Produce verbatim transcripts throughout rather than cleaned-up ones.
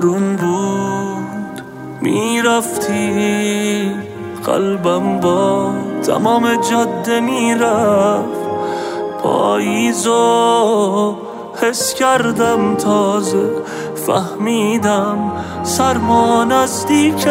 بارون بود میرفتی، قلبم با تمام جاده میرفت. پاییزو حس کردم تازه، فهمیدم سرما نزدیکه.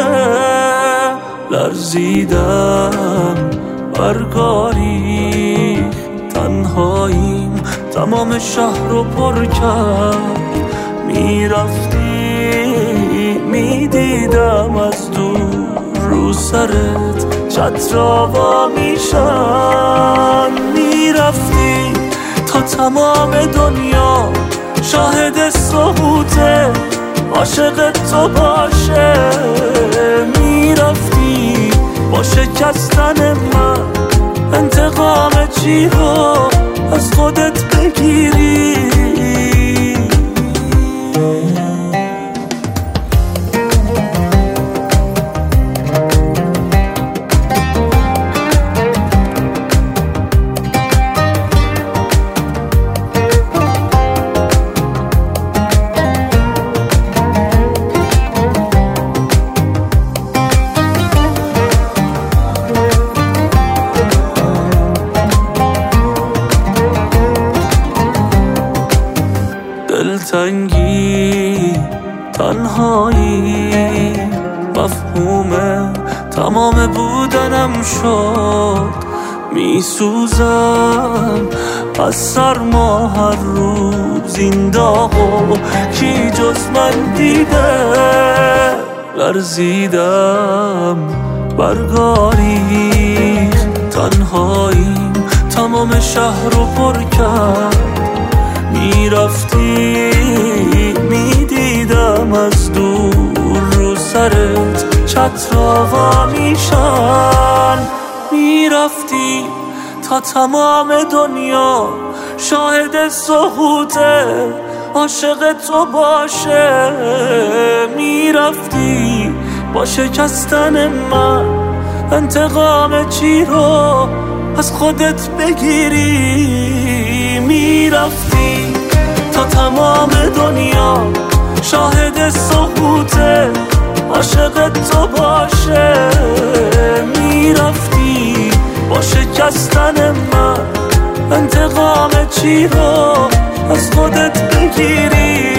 لرزیدم برگاری، تنهاییم تمام شهر رو پر کرد. میرفتی میدیدم از دور رو سرت چترا وا میشن. میرفتی تا تمام دنیا شاهد سقوطه، عاشق تو باشه. میرفتی با شکستن من انتقام چی رو از خودت بگیری. دلتنگی تنهایی مفهوم تمام بودنم شد. میسوزم از سرما هر روز این داغو کی جز من دیده. لرزیدم برگاری، تنهاییم تمام شهر رو پر کرد. میرفتی میدیدم از دور رو سرت چترا وا میشن. میرفتی تا تمام دنیا شاهد سقوطه، عاشق تو باشه. میرفتی با شکستن من انتقام چی رو از خودت بگیری. میرفتی تا تمام دنیا شاهد سقوطه، عاشق تو باشه. میرفتی با شکستن من انتقام چی رو از خودت بگیری.